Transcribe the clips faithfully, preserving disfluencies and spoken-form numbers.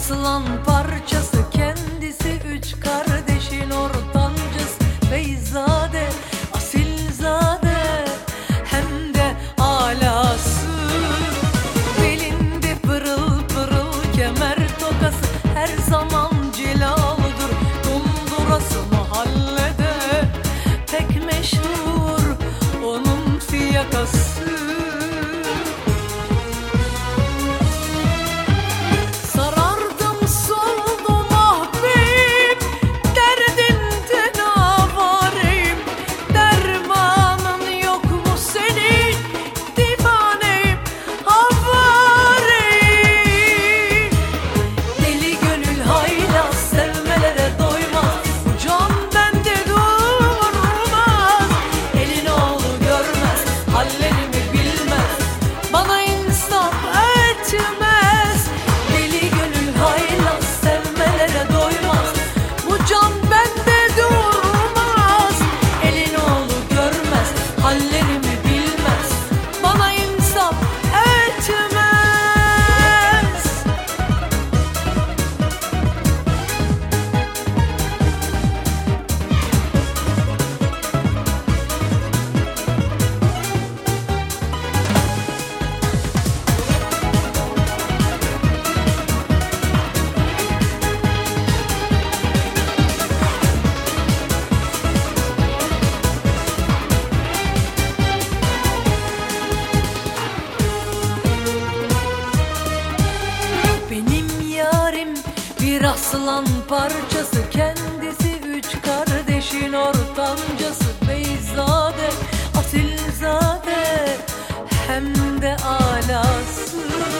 aslan parçası, kendisi üç kardeşin ortancası. Beyzade, asilzade, hem de alası. Belinde pırıl pırıl kemer tokası, her zaman cilalıdır. Dondurası mahallede pek meşhur onun fiyakası. Bir aslan parçası, kendisi üç kardeşin ortancası. Beyzade, asilzade, hem de alası.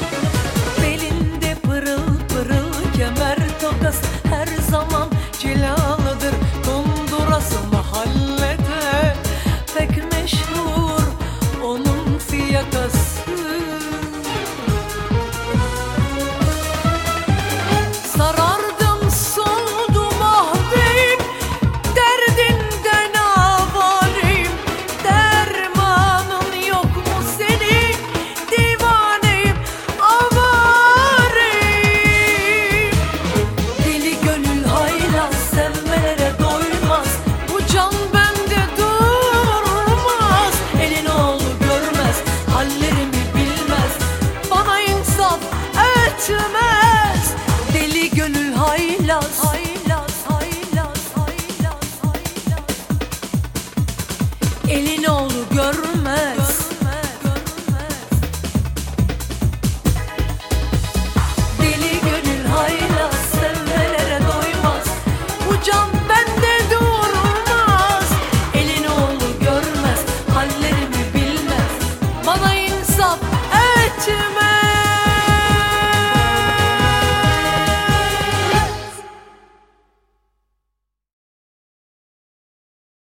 Belinde pırıl pırıl kemer tokası, her zaman cilalıdır. Dondurası mahallede pek meşhur onun fiyakası. Hallerimi bilmez, bana insaf etmez.